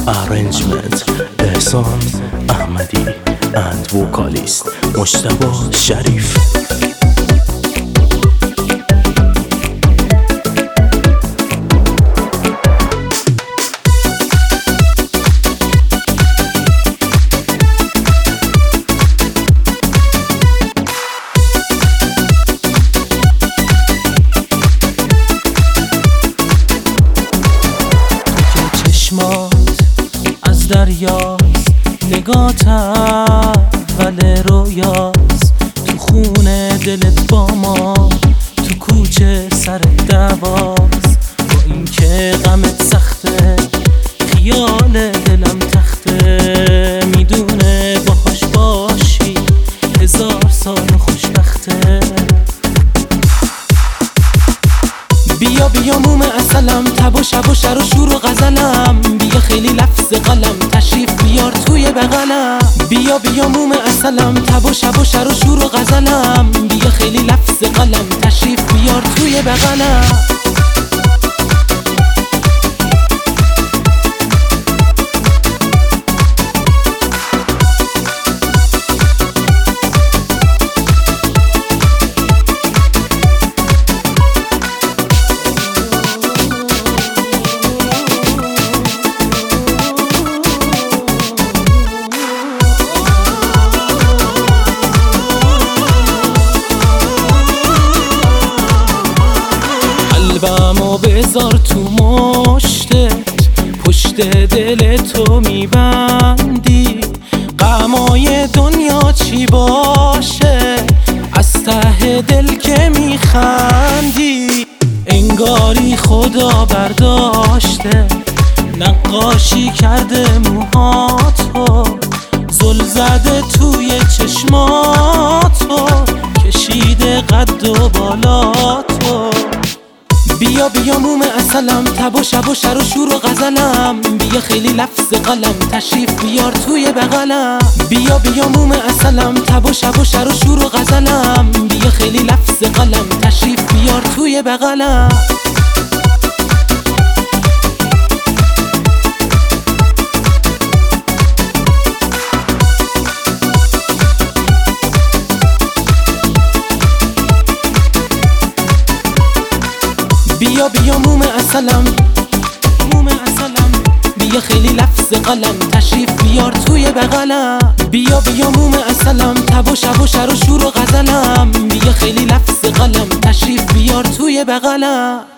Arrangement احسان احمدی and vocalist مجتبی شریف. از دریاست نگات اول رویاست، تو خونه دلت با ما، تو کوچه سر دواست. با این که غمت سخته خیال دلم تخته، میدونه باهاش باشی 1000 سال خوشبخته. بیا بیا موم اصلم، تب و شب و شر و شور و غزلم، بیا خیلی لفظ قلم تشریف بیار توی بغلم. بیا بیا موم اصلم، تب و شب و شر و شور و غزلم، بیا خیلی لفظ قلم تشریف بیار توی بغلم. قلبمو بذار تو مشتت، پشت دل تو میبندی، غمای دنیا چی باشه از ته دل که میخندی. انگاری خدا برداشته نقاشی کرده موهاتو، زل زده توی چشماتو، کشیده قد و بالاتو. بیا بیا موم اصلم، تب و شب و شر و شور و غزلم، بیا خیلی لفظ قلم تشریف بیار توی بغلم. بیا بیا موم اصلم، تب و شب و شر و شور و غزلم، بیا خیلی لفظ قلم تشریف بیار توی بغلم. بیا بیا موم اصلم، موم اصلم، بیا خیلی لفظ قلم تشریف بیار توی بغلم. بیا بیا موم اصلم، تب و شب و شر و شور و غزلم، بیا خیلی لفظ قلم تشریف بیار توی بغلم.